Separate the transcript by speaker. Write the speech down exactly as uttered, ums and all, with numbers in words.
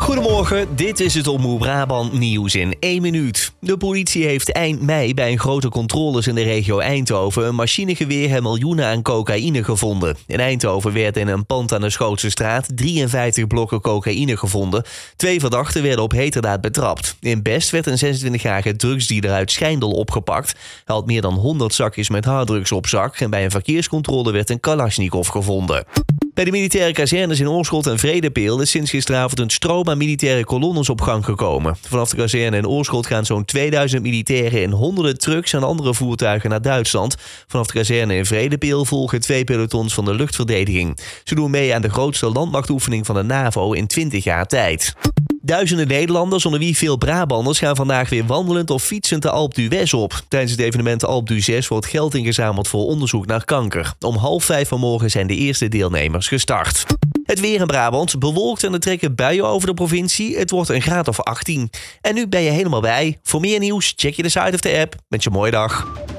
Speaker 1: Goedemorgen, dit is het Omroep Brabant nieuws in één minuut. De politie heeft eind mei bij een grote controles in de regio Eindhoven een machinegeweer en miljoenen aan cocaïne gevonden. In Eindhoven werden in een pand aan de Schootsestraat drieënvijftig blokken cocaïne gevonden. Twee verdachten werden op heterdaad betrapt. In Best werd een zesentwintigjarige drugsdealer uit Schijndel opgepakt. Hij had meer dan honderd zakjes met harddrugs op zak en bij een verkeerscontrole werd een Kalashnikov gevonden. Bij de militaire kazernes in Oorschot en Vredepeel is sinds gisteravond een stroom aan militaire kolonnes op gang gekomen. Vanaf de kazerne in Oorschot gaan zo'n tweeduizend militairen in honderden trucks en andere voertuigen naar Duitsland. Vanaf de kazerne in Vredepeel volgen twee pelotons van de luchtverdediging. Ze doen mee aan de grootste landmachtoefening van de NAVO in twintig jaar tijd. Duizenden Nederlanders, onder wie veel Brabanders, gaan vandaag weer wandelend of fietsend de Alpe d'Huez op. Tijdens het evenement Alpe d'Huez wordt geld ingezameld voor onderzoek naar kanker. Om half vijf vanmorgen zijn de eerste deelnemers gestart. Het weer in Brabant bewolkt en er trekken buien over de provincie. Het wordt een graad of achttien. En nu ben je helemaal bij. Voor meer nieuws check je de site of de app. Wens je een mooie dag.